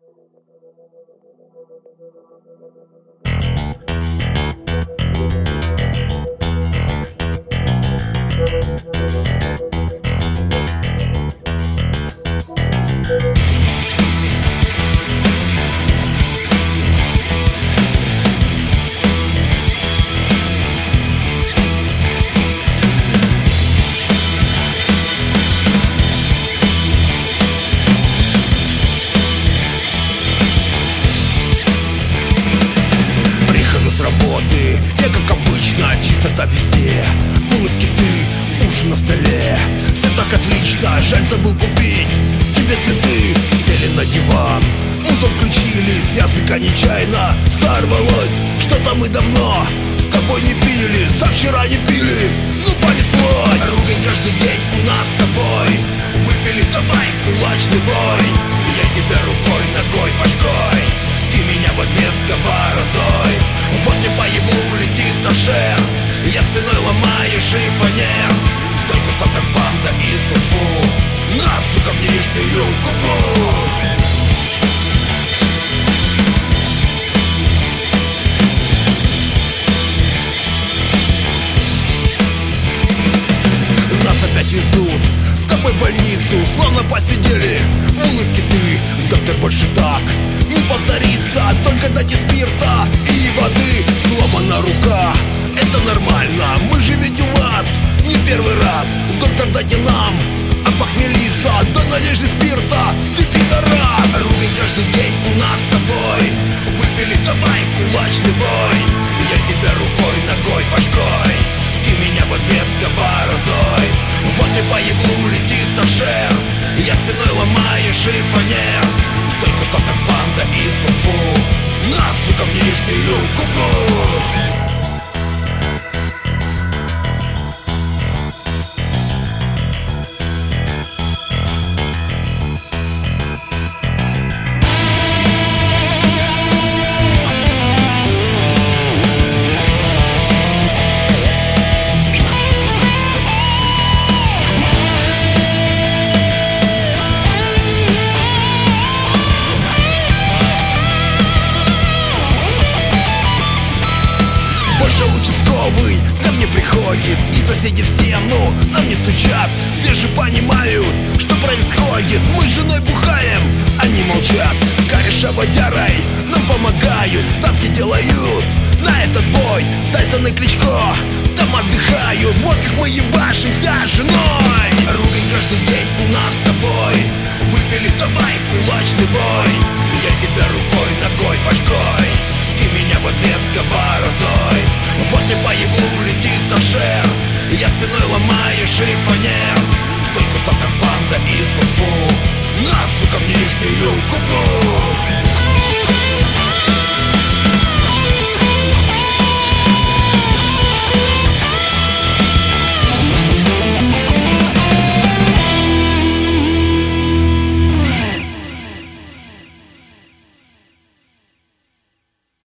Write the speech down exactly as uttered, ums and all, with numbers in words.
Я, как обычно, чистота везде. Улыбки ты, ужин на столе. Все так отлично, жаль, забыл купить тебе цветы. Сели на диван, музыку включили, с языка нечаянно сорвалось. Что-то мы давно с тобой не пили, со вчера не пили, ну понеслось. Ругань каждый день у нас с тобой. Выпили давай кулачный бой. Я тебя рукой, ногой, башкой, ты меня в ответ сковородой. Вот мне по еблу летит торшер, я спиной ломаю шифонер. Стой кустом, как банда из кунг-фу, на, сука, в нижнюю губу. Нас опять везут с тобой в больницу, словно посидели. Улыбки ты, доктор, больше так не повторится. Только дайте спирта и воды. Сломана рука, это нормально, мы же ведь у вас не первый раз. Доктор, дайте нам опохмелиться, да налей же спирта, ты пидорас. Ругань каждый день у нас с тобой. Выпили давай кулачный бой. Я тебя рукой, ногой, башкой, ты меня в ответ сковородой. Вот мне по еблу летит торшер, я спиной ломаю шифонер. Стой кустом, как банда из кунг-фу, на, сука, в нижнюю губу. Участковый ко мне приходит, и соседи в стену нам не стучат. Все же понимают, что происходит. Мы с женой бухаем, они молчат. Кореша водярой нам помогают, ставки делают на этот бой. Тайсон и Кличко там отдыхают. Вот как мы ебашимся с женой. Ругань каждый день у нас с тобой. Выпили давай кулачный бой. Я тебя рукой, ногой, башкой, ты меня в ответ сковородой. Вот мне по еблу летит торшер, я спиной ломаю шифонер. Стой кустом, как банда из кунг-фу, на, сука, в нижнюю губу.